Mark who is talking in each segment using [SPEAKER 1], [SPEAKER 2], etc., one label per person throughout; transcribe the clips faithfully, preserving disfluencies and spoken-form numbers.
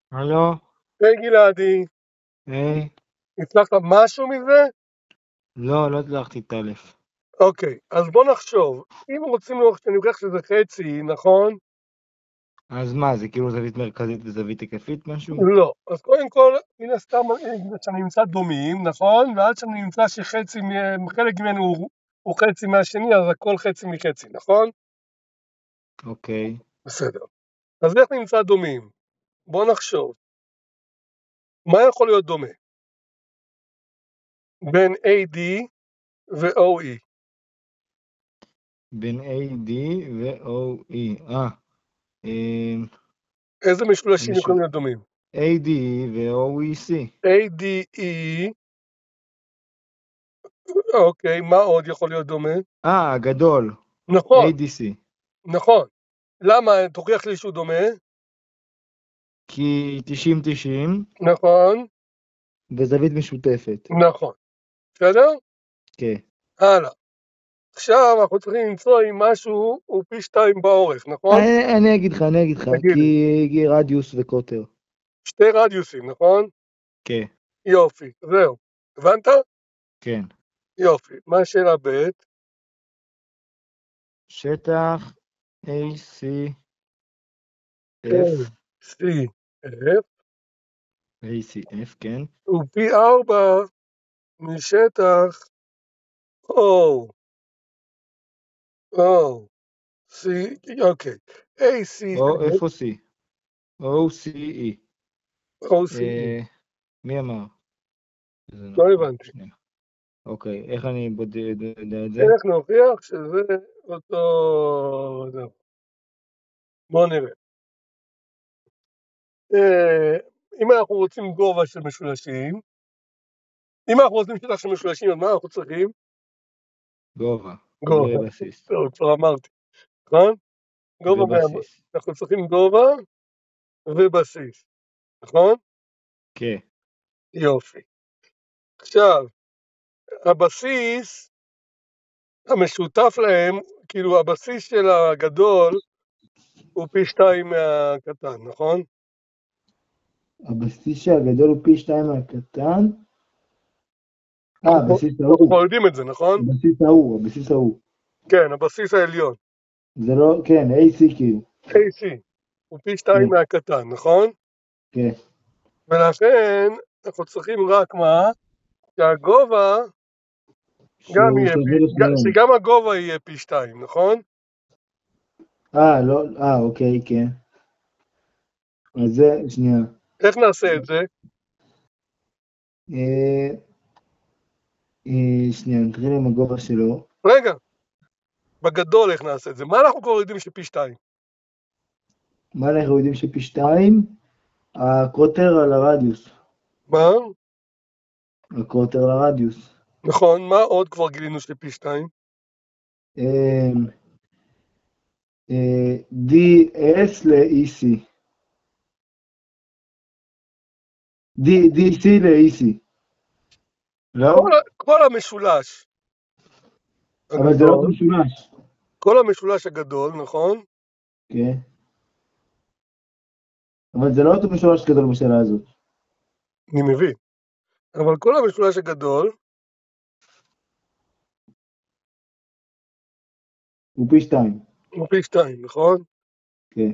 [SPEAKER 1] הלו?
[SPEAKER 2] היי גלעדי,
[SPEAKER 1] היי?
[SPEAKER 2] הצלחת משהו מזה?
[SPEAKER 1] לא, לא הצלחתי את א'.
[SPEAKER 2] אוקיי, אז בוא נחשוב. אם רוצים לראות שאני לוקח שזה חצי, נכון?
[SPEAKER 1] אז מה, זה כאילו זווית מרכזית וזווית היקפית משהו?
[SPEAKER 2] לא. אז קודם כל, מן הסתם אה, שאני נמצא דומים, נכון? ועד שאני נמצא שחצי, מ- חלק ממנו הוא, הוא חצי מהשני, אז הכל חצי מחצי, נכון?
[SPEAKER 1] אוקיי.
[SPEAKER 2] בסדר. אז איך נמצא דומים? בוא נחשוב. מה יכול להיות דומה? בין A D ו-O E.
[SPEAKER 1] בין A D ו-O E. אה, אמ,
[SPEAKER 2] איזה משולשים
[SPEAKER 1] משו...
[SPEAKER 2] יכולים להיות דומים?
[SPEAKER 1] A D ו-O E C.
[SPEAKER 2] A D E, אוקיי, מה עוד יכול להיות דומה?
[SPEAKER 1] אה, הגדול.
[SPEAKER 2] נכון,
[SPEAKER 1] A D C.
[SPEAKER 2] נכון. למה? תוכיח לי שהוא דומה.
[SPEAKER 1] כי תשעים תשעים
[SPEAKER 2] נכון,
[SPEAKER 1] וזווית משותפת.
[SPEAKER 2] נכון. בסדר?
[SPEAKER 1] כן.
[SPEAKER 2] הלאה. עכשיו אנחנו צריכים למצוא אם משהו הוא פי שתיים באורך, נכון?
[SPEAKER 1] אני, אני אגיד לך, אני אגיד לך,
[SPEAKER 2] תגיד לי.
[SPEAKER 1] כי רדיוס וקוטר.
[SPEAKER 2] שתי רדיוסים, נכון?
[SPEAKER 1] כן,
[SPEAKER 2] יופי, זהו. הבנת?
[SPEAKER 1] כן.
[SPEAKER 2] יופי. מה השאלה ב'?
[SPEAKER 1] שטח A C
[SPEAKER 2] A,
[SPEAKER 1] F.
[SPEAKER 2] C, F,
[SPEAKER 1] A C F, כן.
[SPEAKER 2] הוא פי ארבע משטח O, O, C, אוקיי. A, C,
[SPEAKER 1] או,
[SPEAKER 2] F,
[SPEAKER 1] איפה C? O C E.
[SPEAKER 2] O, C, E.
[SPEAKER 1] אה, מי אמר? זה
[SPEAKER 2] לא
[SPEAKER 1] נכון,
[SPEAKER 2] הבנתי.
[SPEAKER 1] שנייה. אוקיי, איך אני בודק יודע את זה?
[SPEAKER 2] איך נוכיח שזה אותו... זהו. בואו נראה. אה, אם אנחנו רוצים גובה של משולשים, אם אנחנו רוצים שטח של משולשים, אז מה אנחנו צריכים?
[SPEAKER 1] גובה
[SPEAKER 2] גובה.
[SPEAKER 1] ובסיס.
[SPEAKER 2] טוב, כבר אמרתי, נכון? גובה, וה-
[SPEAKER 1] ובסיס.
[SPEAKER 2] אנחנו צריכים גובה ובסיס, נכון?
[SPEAKER 1] כן.
[SPEAKER 2] יופי. עכשיו, הבסיס המשותף להם, כאילו הבסיס של הגדול הוא פי שתיים מהקטן, נכון?
[SPEAKER 1] הבסיס שהגדול הוא פי שתיים מהקטן? אה,
[SPEAKER 2] אנחנו
[SPEAKER 1] הבסיס
[SPEAKER 2] אנחנו
[SPEAKER 1] ההוא.
[SPEAKER 2] כבר יודעים את זה, נכון?
[SPEAKER 1] הבסיס ההוא, הבסיס ההוא.
[SPEAKER 2] כן, הבסיס העליון,
[SPEAKER 1] זה לא, כן, A C כאילו.
[SPEAKER 2] A C, הוא פי שתיים
[SPEAKER 1] כן,
[SPEAKER 2] מהקטן, נכון?
[SPEAKER 1] כן.
[SPEAKER 2] ולכן אנחנו צריכים רק מה? שהגובה גם
[SPEAKER 1] שהוא
[SPEAKER 2] יהיה פי,
[SPEAKER 1] שווה
[SPEAKER 2] ג-
[SPEAKER 1] לשניהם.
[SPEAKER 2] שגם הגובה יהיה פי שתיים, נכון?
[SPEAKER 1] אה, לא, אה, אוקיי, כן. אז זה, שנייה.
[SPEAKER 2] איך נעשה את זה?
[SPEAKER 1] אה, אה, שנייה, נתחיל עם הגובה שלו.
[SPEAKER 2] רגע, בגדול איך נעשה את זה? מה אנחנו כבר יודעים שפי שתיים?
[SPEAKER 1] מה אנחנו יודעים שפי שתיים? הקוטר על הרדיוס.
[SPEAKER 2] מה?
[SPEAKER 1] הקוטר על הרדיוס.
[SPEAKER 2] נכון, מה עוד כבר גילינו שפי שתיים?
[SPEAKER 1] אמ, אה, די אס ל-E C. די סי ל-E C.
[SPEAKER 2] כל,
[SPEAKER 1] לא?
[SPEAKER 2] ה- כל המשולש
[SPEAKER 1] אבל זה לא אותו
[SPEAKER 2] הגדול,
[SPEAKER 1] משולש.
[SPEAKER 2] כל המשולש הגדול, נכון?
[SPEAKER 1] כן. אבל זה לא אותו משולש גדול בשאלה הזאת.
[SPEAKER 2] אני מבין. אבל כל המשולש הגדול,
[SPEAKER 1] הוא פי שתיים.
[SPEAKER 2] הוא פי שתיים, נכון?
[SPEAKER 1] כן.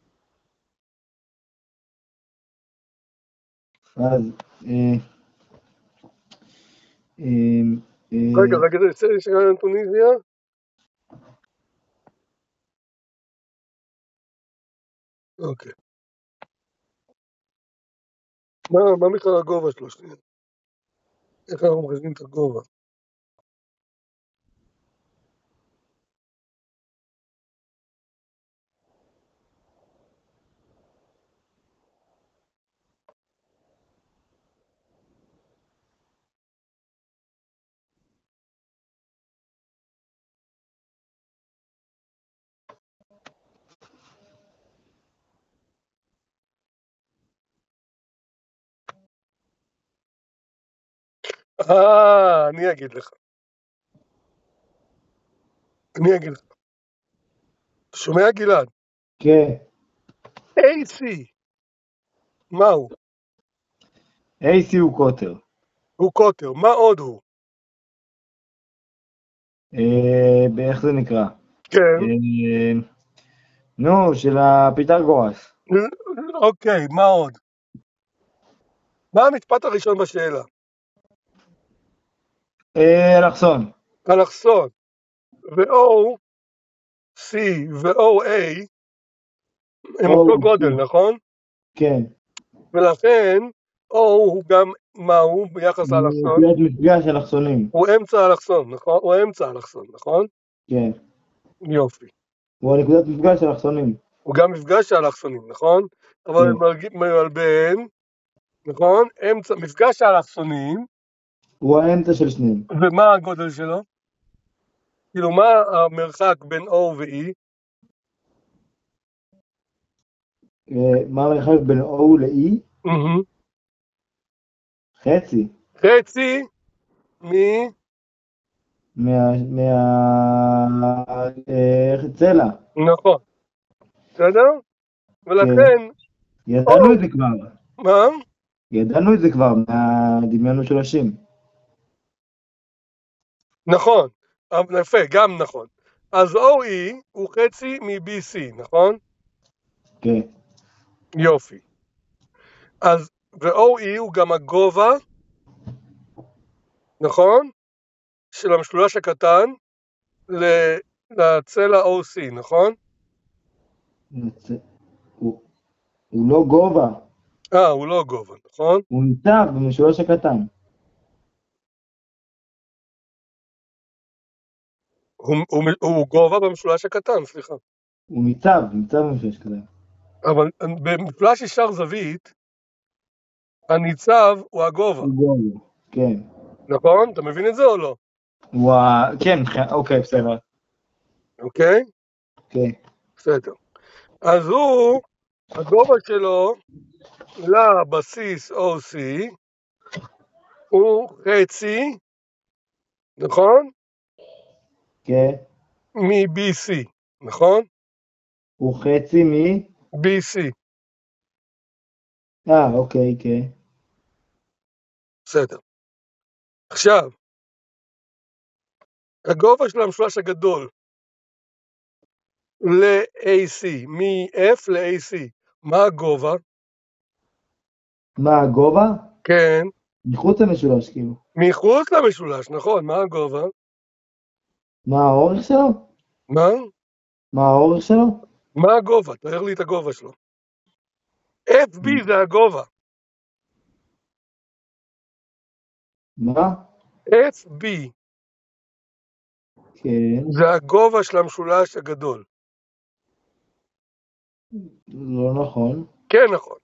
[SPEAKER 1] אז, אה, אה,
[SPEAKER 2] רגע,
[SPEAKER 1] אה,
[SPEAKER 2] רגע, זה יצא לי שגם טוניסיה? אוקיי. מה, מה בכלל הגובה שלו? שנייה. איך אנחנו מחשבים את הגובה? אה, אני אגיד לך. אני אגיד לך. שומע גלעד?
[SPEAKER 1] כן.
[SPEAKER 2] A C מה הוא?
[SPEAKER 1] איי סי הוא קוטר.
[SPEAKER 2] הוא קוטר, מה עוד הוא?
[SPEAKER 1] אה, איך זה נקרא?
[SPEAKER 2] כן.
[SPEAKER 1] אה, נו, של הפיתגורס.
[SPEAKER 2] אוקיי, מה עוד? מה המשפט הראשון בשאלה?
[SPEAKER 1] אה, אלכסון.
[SPEAKER 2] אלכסון. ו-O, C ו-O, A הם אותו גודל, נכון?
[SPEAKER 1] כן.
[SPEAKER 2] ולכן O הוא גם, מה הוא ביחס לאלכסון?
[SPEAKER 1] הוא נקודת מפגש אלכסונים.
[SPEAKER 2] הוא אמצע האלכסון, נכון? הוא אמצע האלכסון, נכון?
[SPEAKER 1] כן.
[SPEAKER 2] יופי.
[SPEAKER 1] הוא הנקודת מפגש אלכסונים.
[SPEAKER 2] הוא גם מפגש האלכסונים, נכון? אבל
[SPEAKER 1] כן.
[SPEAKER 2] מלבן, נכון? אמצע, מפגש האלכסונים.
[SPEAKER 1] הוא האמצע של שניהם.
[SPEAKER 2] ומה הגודל שלו? כאילו, מה המרחק בין O ו-E?
[SPEAKER 1] מה המרחק בין O ל-E?
[SPEAKER 2] Mm-hmm.
[SPEAKER 1] חצי.
[SPEAKER 2] חצי מ...
[SPEAKER 1] מה... מה... צלע.
[SPEAKER 2] נכון. בסדר? ולכן...
[SPEAKER 1] ידענו את זה כבר.
[SPEAKER 2] מה?
[SPEAKER 1] ידענו את זה כבר מהדמיון משולשים.
[SPEAKER 2] נכון. יפה, גם נכון. אז O E הוא חצי מ-B C, נכון?
[SPEAKER 1] כן.
[SPEAKER 2] יופי. אז, ו-O E הוא גם הגובה, נכון? של המשולש הקטן לצלע O C, נכון?
[SPEAKER 1] הוא, הוא לא גובה.
[SPEAKER 2] אה, הוא לא גובה, נכון?
[SPEAKER 1] הוא ניצב במשולש הקטן.
[SPEAKER 2] הוא, הוא, הוא גובה במשולש הקטן, סליחה.
[SPEAKER 1] הוא ניצב, ניצב במשולש הקטן.
[SPEAKER 2] אבל במשולש ישר זווית, הניצב הוא הגובה.
[SPEAKER 1] הוא גובה, כן.
[SPEAKER 2] נכון? אתה מבין את זה או לא?
[SPEAKER 1] הוא ה... כן, אוקיי, בסדר.
[SPEAKER 2] אוקיי?
[SPEAKER 1] כן.
[SPEAKER 2] בסדר. אז הוא, הגובה שלו לבסיס O C הוא חצי, נכון?
[SPEAKER 1] כן.
[SPEAKER 2] מ-B C, נכון?
[SPEAKER 1] הוא חצי מ...
[SPEAKER 2] B C.
[SPEAKER 1] אה, אוקיי, כן.
[SPEAKER 2] בסדר. עכשיו, הגובה של המשולש הגדול ל-A C, מ-F ל-A C, מה הגובה?
[SPEAKER 1] מה הגובה?
[SPEAKER 2] כן.
[SPEAKER 1] מחוץ למשולש, כאילו.
[SPEAKER 2] מחוץ למשולש, נכון, מה הגובה?
[SPEAKER 1] מה האורך שלו?
[SPEAKER 2] מה?
[SPEAKER 1] מה האורך שלו?
[SPEAKER 2] מה הגובה? תאר לי את הגובה שלו. F B זה הגובה.
[SPEAKER 1] מה?
[SPEAKER 2] F B
[SPEAKER 1] כן.
[SPEAKER 2] זה הגובה של המשולש הגדול.
[SPEAKER 1] לא נכון.
[SPEAKER 2] כן, נכון.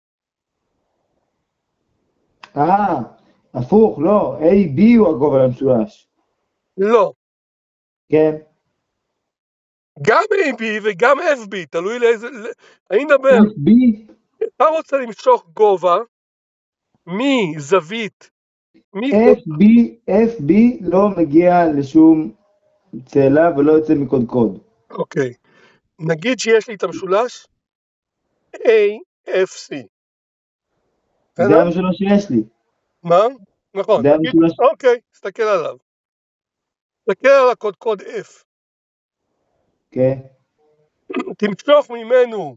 [SPEAKER 1] אה, הפוך, לא. A B הוא הגובה למשולש.
[SPEAKER 2] לא.
[SPEAKER 1] כן.
[SPEAKER 2] גם A B וגם F B, תלוי לאיזה... אני מדבר,
[SPEAKER 1] F B?
[SPEAKER 2] אתה רוצה למשוך גובה מזווית,
[SPEAKER 1] F B, F B לא מגיע לשום צלע ולא יוצא מקודקוד.
[SPEAKER 2] אוקיי. נגיד שיש לי את המשולש A F C.
[SPEAKER 1] זה המשולש שיש לי.
[SPEAKER 2] מה? נכון.
[SPEAKER 1] זה המשולש.
[SPEAKER 2] אוקיי, תסתכל עליו. תסתכל על הקודקוד F.
[SPEAKER 1] כן.
[SPEAKER 2] תמשוך ממנו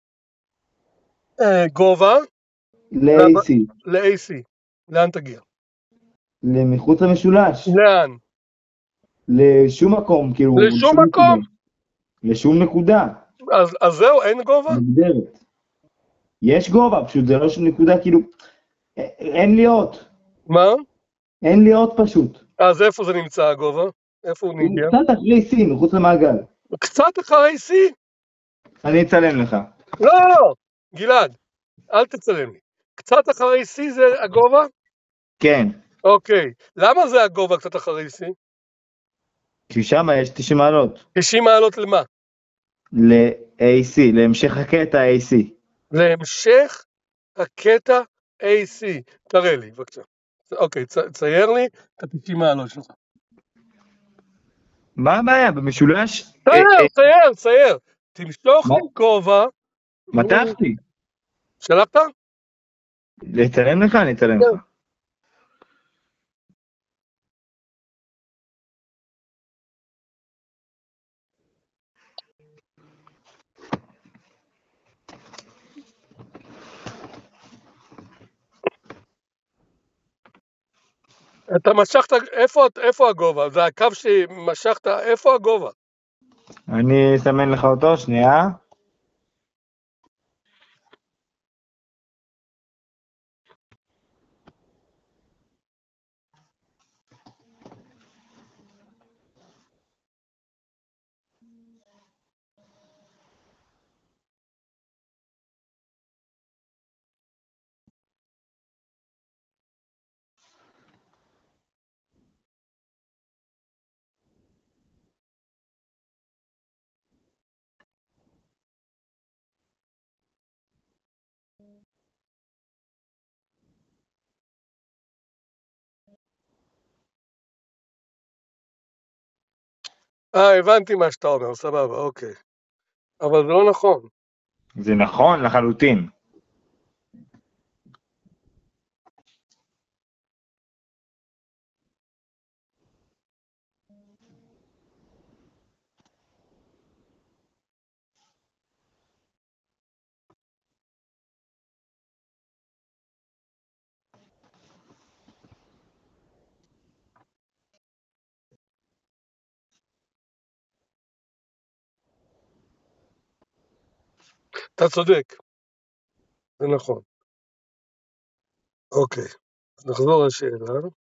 [SPEAKER 2] אה, גובה
[SPEAKER 1] ל-A C.
[SPEAKER 2] ל-A C. לאן תגיע?
[SPEAKER 1] למחוץ למשולש.
[SPEAKER 2] לאן?
[SPEAKER 1] לשום מקום, כאילו.
[SPEAKER 2] לשום מקום?
[SPEAKER 1] לשום נקודה.
[SPEAKER 2] אז, אז זהו, אין גובה?
[SPEAKER 1] מגדרת. יש גובה, פשוט זה לא שום נקודה, כאילו, אין לי אות.
[SPEAKER 2] מה?
[SPEAKER 1] אין לי אות פשוט.
[SPEAKER 2] אז איפה זה נמצא הגובה? איפה הוא נגיע?
[SPEAKER 1] קצת אחרי C, מחוץ למעגל.
[SPEAKER 2] קצת אחרי C?
[SPEAKER 1] אני אצלם לך.
[SPEAKER 2] לא, לא, לא, גלעד, אל תצלם לי. קצת אחרי C זה הגובה?
[SPEAKER 1] כן.
[SPEAKER 2] אוקיי. למה זה הגובה קצת אחרי C?
[SPEAKER 1] כי שם יש תשעים מעלות.
[SPEAKER 2] תשעים מעלות למה?
[SPEAKER 1] ל-A C, להמשך הקטע A C.
[SPEAKER 2] להמשך הקטע A C. תראה לי, בבקשה. אוקיי, צייר לי את ה-תשעים מעלות שלך.
[SPEAKER 1] מה הבעיה? במשולש?
[SPEAKER 2] צייר, צייר, צייר. תמשוך עם גובה.
[SPEAKER 1] מתחתי.
[SPEAKER 2] שלחת?
[SPEAKER 1] לצלם לך? אני אצלם לך.
[SPEAKER 2] אתה משכת, איפה, איפה הגובה? זה הקו שמשכת, איפה הגובה?
[SPEAKER 1] אני אסמן לך אותו, שנייה.
[SPEAKER 2] אה, הבנתי מה שאתה אומר, סבבה, אוקיי. אבל זה לא נכון.
[SPEAKER 1] זה נכון לחלוטין.
[SPEAKER 2] אתה צודק. זה נכון. אוקיי, אז נחזור לשאלה.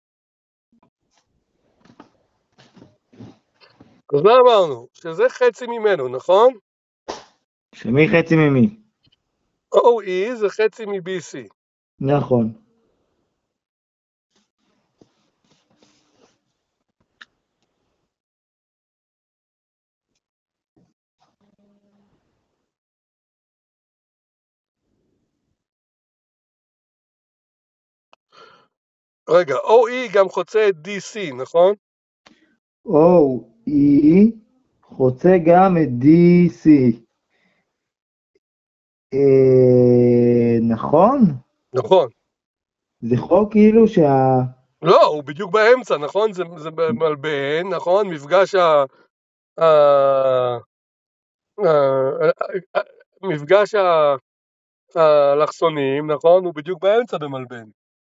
[SPEAKER 2] אז מה אמרנו? שזה חצי ממנו, נכון?
[SPEAKER 1] שמי חצי ממי?
[SPEAKER 2] או אי זה חצי מ-בי סי.
[SPEAKER 1] נכון.
[SPEAKER 2] רגע, או אי גם חוצה את די סי, נכון?
[SPEAKER 1] או אי חוצה גם את די סי. אה, נכון?
[SPEAKER 2] נכון.
[SPEAKER 1] זה חוק כאילו שה...
[SPEAKER 2] לא, הוא בדיוק באמצע, נכון? זה, זה מלבן, נכון? מפגש ה... ה... ה... ה... מפגש ה... האלכסונים, נכון? הוא בדיוק באמצע במלבן.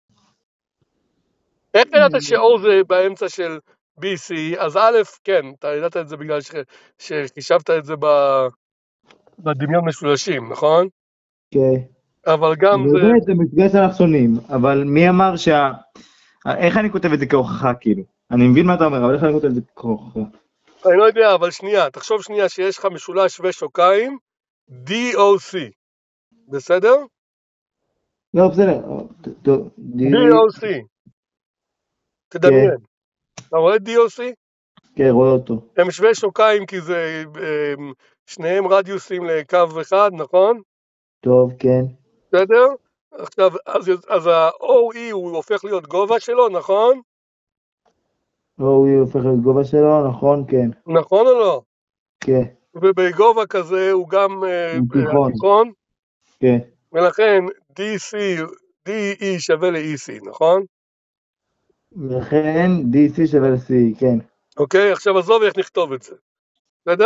[SPEAKER 2] איך ידעת ש-O זה באמצע של בי סי? אז א', כן, אתה ידעת את זה בגלל ש... שחישבת את זה ב... בדמיון משולשים, נכון?
[SPEAKER 1] כן.
[SPEAKER 2] אבל גם זה...
[SPEAKER 1] באמת, זה מפגש אלכסונים, אבל מי אמר שה... איך אני כותב את זה כהוכחה, כאילו? אני מבין מה אתה אומר, אבל איך אני כותב את זה כהוכחה?
[SPEAKER 2] אני לא יודע, אבל שנייה, תחשוב שנייה שיש לך משולש שווה שוקיים, די או סי, בסדר?
[SPEAKER 1] לא, בסדר. טוב, די...
[SPEAKER 2] די או סי, תדמיין. אתה רואה די או סי?
[SPEAKER 1] כן, רואה אותו.
[SPEAKER 2] הם שווה שוקיים כי זה הם, שניהם רדיוסים לקו אחד, נכון?
[SPEAKER 1] טוב, כן.
[SPEAKER 2] בסדר? עכשיו, אז, אז ה-או אי הוא הופך להיות גובה שלו, נכון?
[SPEAKER 1] או הוא הופך להיות גובה שלו, נכון, כן.
[SPEAKER 2] נכון או לא?
[SPEAKER 1] כן.
[SPEAKER 2] ובגובה כזה הוא גם אה,
[SPEAKER 1] תיכון.
[SPEAKER 2] תיכון,
[SPEAKER 1] כן.
[SPEAKER 2] ולכן די סי, די אי שווה ל-אי סי, נכון?
[SPEAKER 1] לכן די סי שווה ל-C, כן.
[SPEAKER 2] אוקיי, עכשיו עזוב איך נכתוב את זה, בסדר?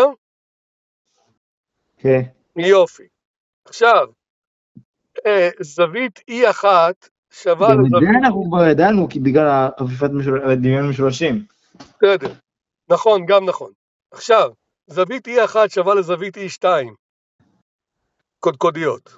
[SPEAKER 1] כן.
[SPEAKER 2] יופי. עכשיו, אה, זווית אי אחת שווה
[SPEAKER 1] גם את זה
[SPEAKER 2] לזווית...
[SPEAKER 1] אנחנו כבר ידענו, כי בגלל חפיפת דמיון משולשים.
[SPEAKER 2] בסדר, נכון, גם נכון. עכשיו, זווית אי אחת שווה לזווית אי שתיים. קודקודיות.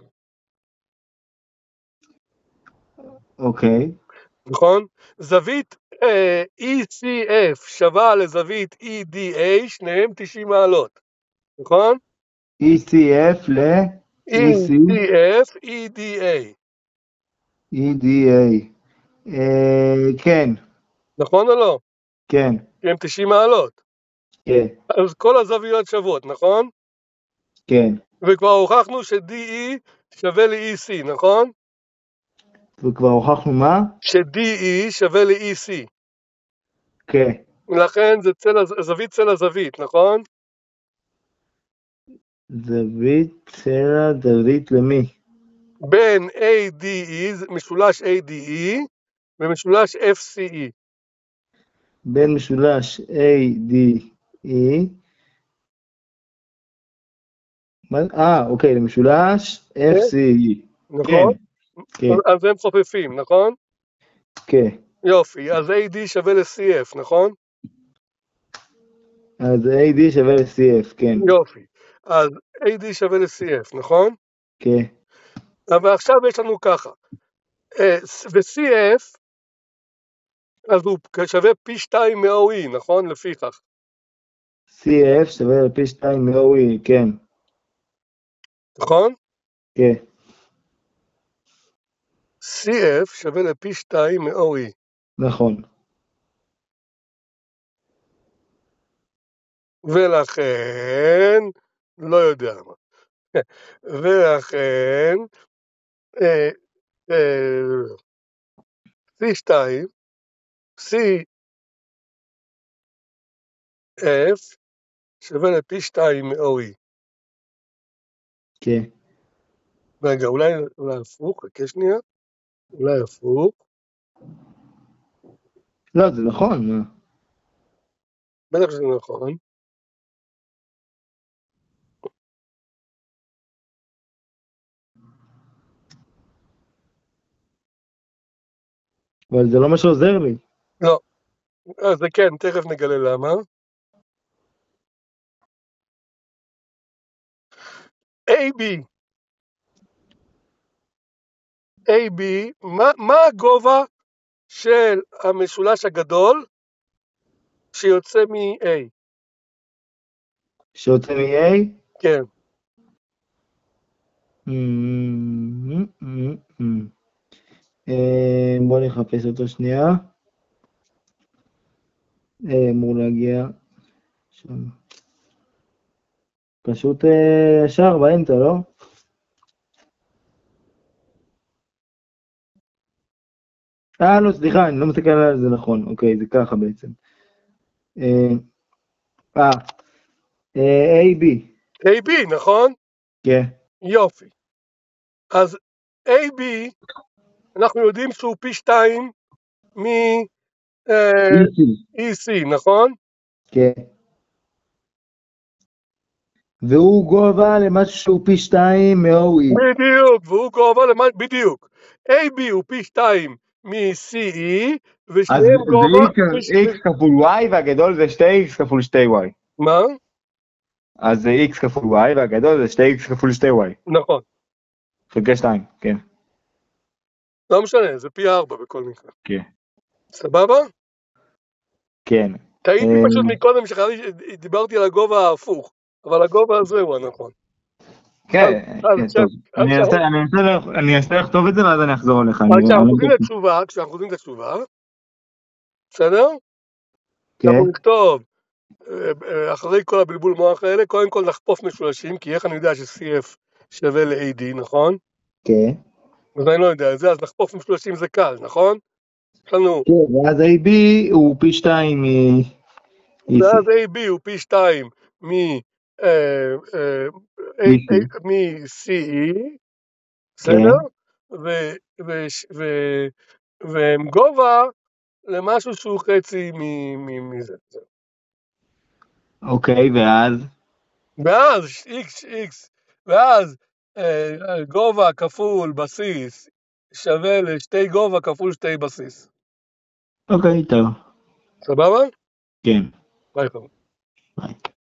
[SPEAKER 1] אוקיי.
[SPEAKER 2] נכון? זווית אה, אי סי אף שווה לזווית אי די איי, שניהם תשעים מעלות. נכון?
[SPEAKER 1] אי סי אף ל...
[SPEAKER 2] אי סי אף, אי די איי.
[SPEAKER 1] אי די איי. כן.
[SPEAKER 2] נכון או לא?
[SPEAKER 1] כן.
[SPEAKER 2] כי הם תשעים מעלות.
[SPEAKER 1] כן.
[SPEAKER 2] אז כל הזוויות שוות, נכון?
[SPEAKER 1] כן.
[SPEAKER 2] וכבר הוכחנו ש-די אי שווה ל-אי סי, נכון?
[SPEAKER 1] וכבר הוכחנו מה?
[SPEAKER 2] ש-די אי שווה ל-אי סי.
[SPEAKER 1] כן.
[SPEAKER 2] לכן זה צל, זווית צל הזווית, נכון?
[SPEAKER 1] זווית צלע זווית למי?
[SPEAKER 2] בין A D E, משולש A D E, ומשולש F C E.
[SPEAKER 1] בין משולש A D E, אה, אוקיי, למשולש F C E.
[SPEAKER 2] נכון?
[SPEAKER 1] כן,
[SPEAKER 2] אז הם חופפים, נכון?
[SPEAKER 1] כן.
[SPEAKER 2] יופי, אז A D שווה ל-C F, נכון?
[SPEAKER 1] אז A D שווה ל-C F, כן.
[SPEAKER 2] יופי, אז A D שווה ל-C F, נכון?
[SPEAKER 1] כן.
[SPEAKER 2] אבל עכשיו יש לנו ככה, ו-C F, אז הוא שווה פי שתיים מ-O E, נכון? לפיכך.
[SPEAKER 1] C F שווה לפי שתיים מ-O E, כן.
[SPEAKER 2] נכון?
[SPEAKER 1] כן.
[SPEAKER 2] C F שווה לפי שתיים מ-O E.
[SPEAKER 1] נכון.
[SPEAKER 2] ולכן, לא יודע מה. ולכן, אה, אה, C שתיים, C F שווה לפי שתיים מ-O E.
[SPEAKER 1] כן.
[SPEAKER 2] רגע, אולי, אולי הפוך, חכה שנייה. אולי הפוך.
[SPEAKER 1] לא, זה נכון, מה?
[SPEAKER 2] בטח שזה נכון.
[SPEAKER 1] אבל זה לא מה שעוזר לי.
[SPEAKER 2] לא. אז זה כן, תכף נגלה למה. A B. A B, מה, מה הגובה של המשולש הגדול שיוצא מ-A?
[SPEAKER 1] שיוצא מ-A?
[SPEAKER 2] כן.
[SPEAKER 1] בוא נחפש אותו שנייה. אמור להגיע שם. פשוט ישר באמצע, לא? אה, לא, סליחה, אני לא מסתכל על זה נכון. אוקיי, זה ככה בעצם. אה, A B.
[SPEAKER 2] A B, נכון?
[SPEAKER 1] כן.
[SPEAKER 2] יופי. אז A B, אנחנו יודעים שהוא פי שתיים מ-E C, נכון?
[SPEAKER 1] כן. והוא גובה למשהו שהוא פי שתיים מ-O E.
[SPEAKER 2] בדיוק, והוא גובה למשהו, בדיוק. A B הוא פי שתיים מ-C E, ושניהם גובה...
[SPEAKER 1] אז זה X כפול Y והגדול זה שתי X כפול שתי Y.
[SPEAKER 2] מה?
[SPEAKER 1] אז זה X כפול Y והגדול זה שתי X כפול שתי Y.
[SPEAKER 2] נכון.
[SPEAKER 1] חלקי שתיים, כן.
[SPEAKER 2] לא משנה, זה פי ארבע בכל מקרה.
[SPEAKER 1] כן.
[SPEAKER 2] סבבה?
[SPEAKER 1] כן.
[SPEAKER 2] טעיתי פשוט מקודם שדיברתי על הגובה ההפוך, אבל הגובה הזה הוא הנכון.
[SPEAKER 1] כן, טוב. אני אנסה לכתוב את זה ואז אני אחזור אליך.
[SPEAKER 2] כשאנחנו חוזרים לתשובה, כשאנחנו חוזרים לתשובה, בסדר? אנחנו נכתוב, אחרי כל הבלבול מוח האלה, קודם כל נחפוף משולשים, כי איך אני יודע ש-C F שווה ל-A D, נכון?
[SPEAKER 1] כן.
[SPEAKER 2] אז אני לא יודע את זה, אז נחפוף משולשים זה קל, נכון? יש לנו...
[SPEAKER 1] כן, ואז A B הוא פי שתיים מ-E C.
[SPEAKER 2] ואז A B הוא פי שתיים מ-C E, בסדר? והם גובה למשהו שהוא חצי מזה.
[SPEAKER 1] אוקיי, ואז?
[SPEAKER 2] ואז X, X, ואז גובה כפול בסיס שווה לשתי גובה כפול שתי בסיס.
[SPEAKER 1] אוקיי, טוב.
[SPEAKER 2] סבבה?
[SPEAKER 1] כן.
[SPEAKER 2] ביי חברים.
[SPEAKER 1] ביי.